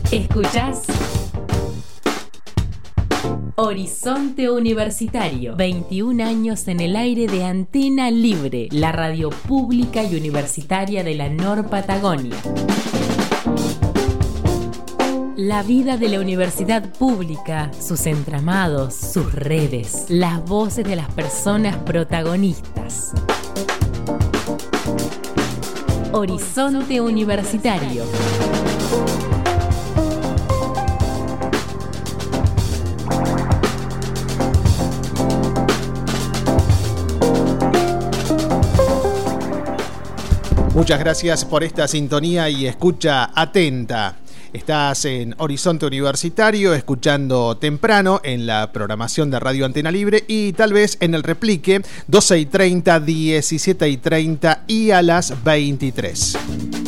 ¿Escuchás? Horizonte Universitario, 21 años en el aire de Antena Libre, la radio pública y universitaria de la Nor Patagonia. La vida de la universidad pública, sus entramados, sus redes, las voces de las personas protagonistas. Horizonte Universitario. Muchas gracias por esta sintonía y escucha atenta. Estás en Horizonte Universitario, escuchando temprano en la programación de Radio Antena Libre y tal vez en el replique 12:30, 17:30 y a las 23.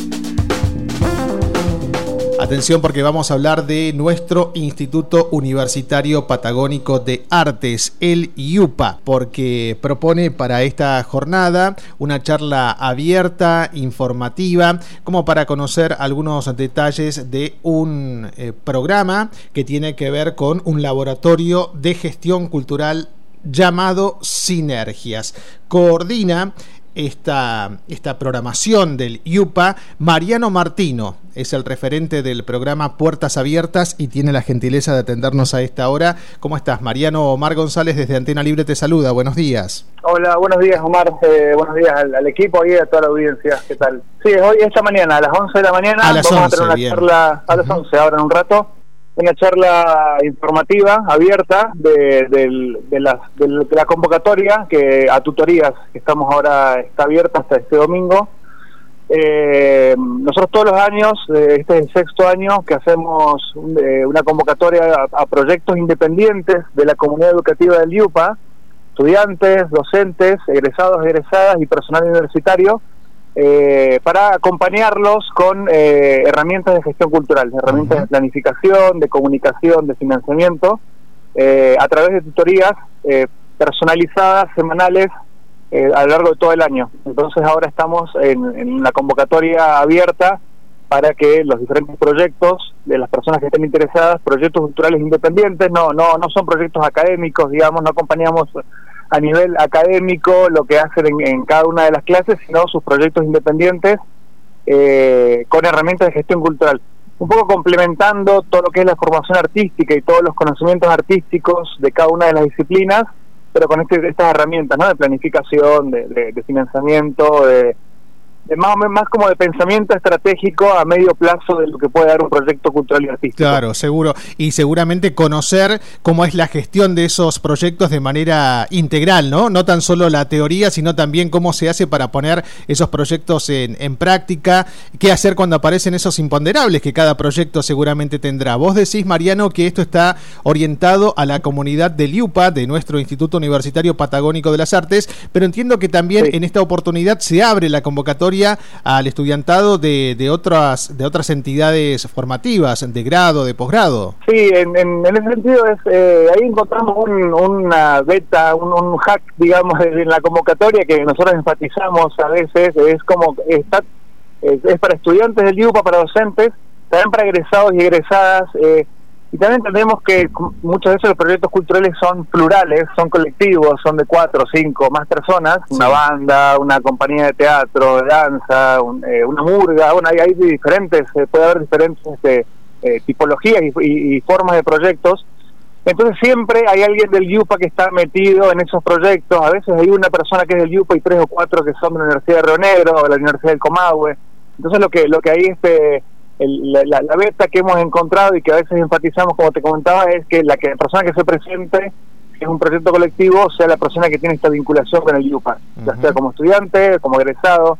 Atención, porque vamos a hablar de nuestro Instituto Universitario Patagónico de Artes, el IUPA, porque propone para esta jornada una charla abierta, informativa, como para conocer algunos detalles de un programa que tiene que ver con un laboratorio de gestión cultural llamado Sinergias. Coordina esta programación del IUPA Mariano Martino, es el referente del programa Puertas Abiertas y tiene la gentileza de atendernos a esta hora. ¿Cómo estás, Mariano? Omar González desde Antena Libre te saluda, buenos días. Hola, buenos días, Omar, buenos días al equipo y a toda la audiencia, ¿qué tal? Sí, esta mañana, a las 11 de la mañana, a las vamos 11, a tener una bien. charla, a las 11, ahora en un rato, una charla informativa, abierta, de la convocatoria a tutorías, que estamos ahora, está abierta hasta este domingo. Nosotros todos los años, este es el sexto año que hacemos una convocatoria a proyectos independientes de la comunidad educativa del IUPA, estudiantes, docentes, egresados, egresadas y personal universitario, para acompañarlos con herramientas de gestión cultural, herramientas de planificación, de comunicación, de financiamiento, a través de tutorías personalizadas, semanales, a lo largo de todo el año. Entonces ahora estamos en la convocatoria abierta para que los diferentes proyectos de las personas que estén interesadas, proyectos culturales independientes, no son proyectos académicos, digamos, no acompañamos a nivel académico lo que hacen en cada una de las clases, sino sus proyectos independientes con herramientas de gestión cultural, un poco complementando todo lo que es la formación artística y todos los conocimientos artísticos de cada una de las disciplinas, pero con estas herramientas, ¿no?, de planificación, de financiamiento, de más como de pensamiento estratégico a medio plazo de lo que puede dar un proyecto cultural y artístico. Claro, seguro. Y seguramente conocer cómo es la gestión de esos proyectos de manera integral, ¿no? No tan solo la teoría, sino también cómo se hace para poner esos proyectos en práctica, qué hacer cuando aparecen esos imponderables que cada proyecto seguramente tendrá. Vos decís, Mariano, que esto está orientado a la comunidad del IUPA, de nuestro Instituto Universitario Patagónico de las Artes, pero entiendo que también en esta oportunidad se abre la convocatoria al estudiantado de otras entidades formativas, de grado, de posgrado. Sí, en ese sentido ahí encontramos una beta, un hack, digamos, en la convocatoria que nosotros enfatizamos a veces, es como es para estudiantes del IUPA, para docentes, también para egresados y egresadas, y también entendemos que muchas veces los proyectos culturales son plurales, son colectivos, son de 4 o 5 más personas, sí. Una banda, una compañía de teatro, de danza, una murga, bueno, hay diferentes, puede haber diferentes tipologías y formas de proyectos. Entonces siempre hay alguien del IUPA que está metido en esos proyectos. A veces hay una persona que es del IUPA y 3 o 4 que son de la Universidad de Río Negro o de la Universidad del Comahue. Entonces lo que hay la beta que hemos encontrado y que a veces enfatizamos, como te comentaba, es que la persona que se presente es un proyecto colectivo, sea la persona que tiene esta vinculación con el IUPA, ya sea como estudiante, como egresado,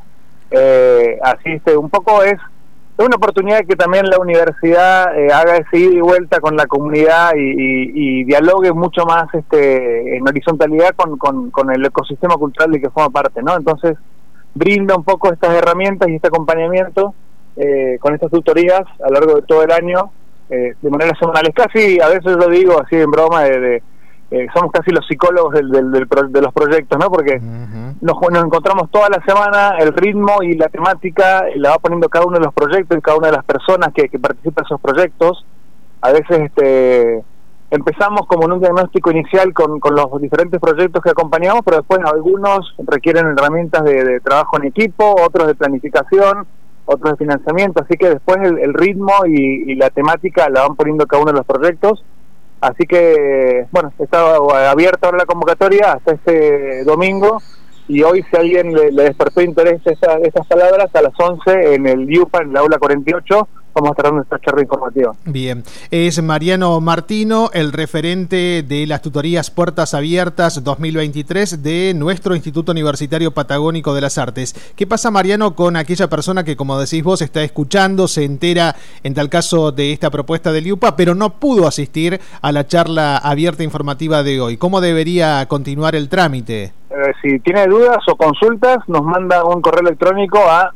así un poco es una oportunidad que también la universidad haga ese ida y vuelta con la comunidad y dialogue mucho más en horizontalidad con el ecosistema cultural de que forma parte, ¿no? Entonces brinda un poco estas herramientas y este acompañamiento con estas tutorías a lo largo de todo el año, de manera semanales, casi a veces lo digo así en broma, somos casi los psicólogos de los proyectos, ¿no? Porque nos encontramos toda la semana, el ritmo y la temática la va poniendo cada uno de los proyectos y cada una de las personas que participan en esos proyectos. A veces empezamos como en un diagnóstico inicial con los diferentes proyectos que acompañamos, pero después algunos requieren herramientas de trabajo en equipo, otros de planificación, otros de financiamiento, así que después el ritmo y la temática la van poniendo cada uno de los proyectos. Así que, bueno, está abierta ahora la convocatoria hasta este domingo, y hoy, si a alguien le despertó interés estas palabras, a las 11 en el IUPA, en la aula 48, vamos a estar dando esta charla informativa. Bien, es Mariano Martino, el referente de las tutorías Puertas Abiertas 2023 de nuestro Instituto Universitario Patagónico de las Artes. ¿Qué pasa, Mariano, con aquella persona que, como decís vos, está escuchando, se entera en tal caso de esta propuesta del IUPA, pero no pudo asistir a la charla abierta informativa de hoy? ¿Cómo debería continuar el trámite? Si tiene dudas o consultas, nos manda un correo electrónico a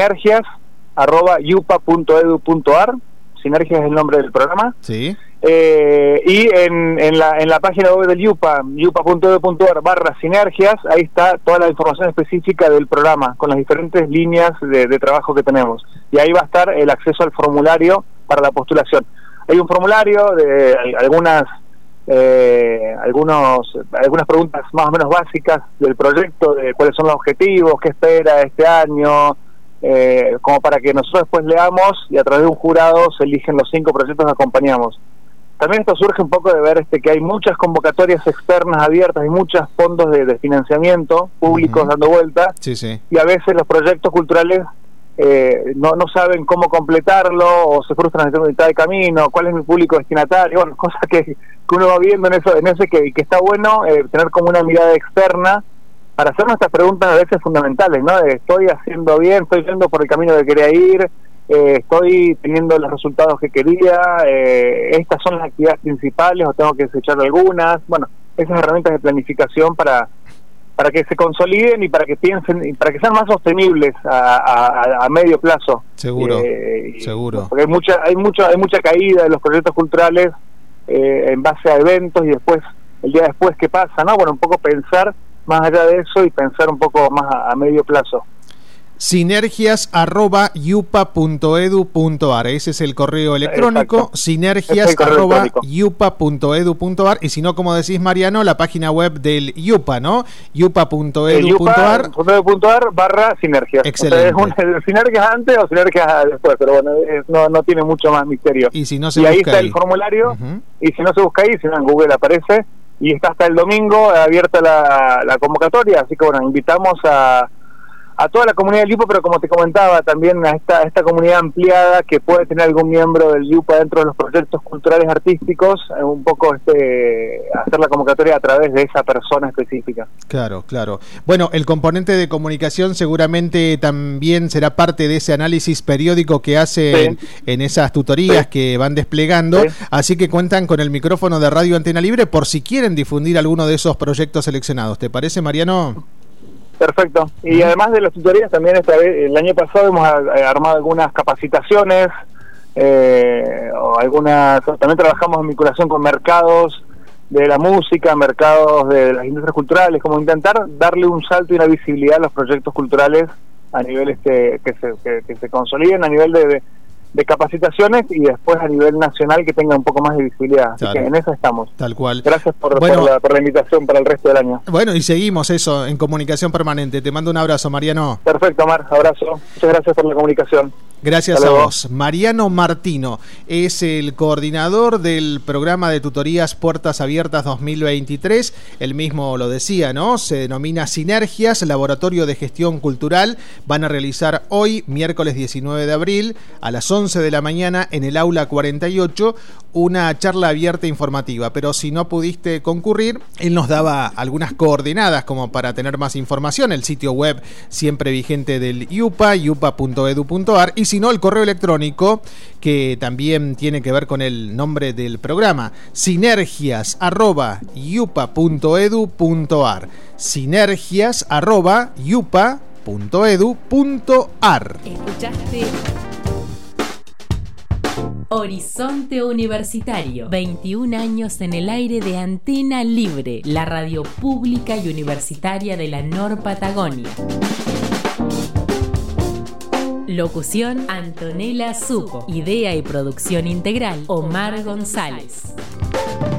sinergias@yupa.edu.ar. Sinergias es el nombre del programa. Sí. Y en la página web del yupa, yupa.edu.ar/sinergias, ahí está toda la información específica del programa, con las diferentes líneas de trabajo que tenemos. Y ahí va a estar el acceso al formulario para la postulación. Hay un formulario de algunas preguntas más o menos básicas del proyecto, de cuáles son los objetivos, qué espera este año, como para que nosotros después leamos, y a través de un jurado se eligen los 5 proyectos que acompañamos. También esto surge un poco de ver que hay muchas convocatorias externas abiertas y muchos fondos de financiamiento públicos dando vuelta, sí. Y a veces los proyectos culturales no saben cómo completarlo, o se frustran en mitad de camino, cuál es mi público destinatario, bueno, cosas que uno va viendo en ese que está bueno tener como una mirada externa para hacernos estas preguntas a veces fundamentales, ¿no? ¿Estoy haciendo bien? ¿Estoy yendo por el camino que quería ir? ¿Estoy teniendo los resultados que quería? ¿Estas son las actividades principales o tengo que desechar algunas? Bueno, esas herramientas de planificación para que se consoliden y para que piensen y para que sean más sostenibles a medio plazo. Seguro. Porque hay mucha caída de los proyectos culturales en base a eventos, y después, el día después, ¿qué pasa? ¿No? Bueno, un poco pensar más allá de eso y pensar un poco más a medio plazo. Sinergias@yupa.edu.ar, ese es el correo electrónico. Sinergias@yupa.edu.ar, y si no, como decís, Mariano, la página web del IUPA, ¿no? yupa.edu.ar/sinergias. Excelente. O sea, es sinergias antes o sinergias después, pero bueno, no tiene mucho más misterio. Y si no se y busca ahí está el formulario, y si no se busca ahí, si no en Google aparece, y está hasta el domingo abierta la convocatoria, así que bueno, invitamos a toda la comunidad del IUPA, pero como te comentaba, también a esta comunidad ampliada que puede tener algún miembro del IUPA dentro de los proyectos culturales artísticos, un poco hacer la convocatoria a través de esa persona específica. Claro. Bueno, el componente de comunicación seguramente también será parte de ese análisis periódico que hacen en esas tutorías que van desplegando, así que cuentan con el micrófono de Radio Antena Libre por si quieren difundir alguno de esos proyectos seleccionados. ¿Te parece, Mariano? Perfecto. Y además de las tutorías, también el año pasado hemos armado algunas capacitaciones, también trabajamos en vinculación con mercados de la música, mercados de las industrias culturales, como intentar darle un salto y una visibilidad a los proyectos culturales a nivel que se consoliden, a nivel de capacitaciones, y después a nivel nacional que tenga un poco más de visibilidad. Así que en eso estamos. Tal cual. Gracias por la invitación para el resto del año. Bueno, y seguimos eso en comunicación permanente. Te mando un abrazo, Mariano. Perfecto, Mar, abrazo. Muchas gracias por la comunicación. Gracias a vos. Mariano Martino es el coordinador del programa de tutorías Puertas Abiertas 2023. Él mismo lo decía, ¿no? Se denomina Sinergias, Laboratorio de Gestión Cultural. Van a realizar hoy, miércoles 19 de abril, a las 11 de la mañana, en el aula 48, una charla abierta informativa. Pero si no pudiste concurrir, él nos daba algunas coordenadas como para tener más información. El sitio web siempre vigente del IUPA, yupa.edu.ar, y si no, el correo electrónico, que también tiene que ver con el nombre del programa, sinergias@yupa.edu.ar, sinergias@yupa.edu.ar. Escuchaste Horizonte Universitario, 21 años en el aire de Antena Libre, la radio pública y universitaria de la Nor-Patagonia. Locución: Antonella Suco. Idea y producción integral: Omar González.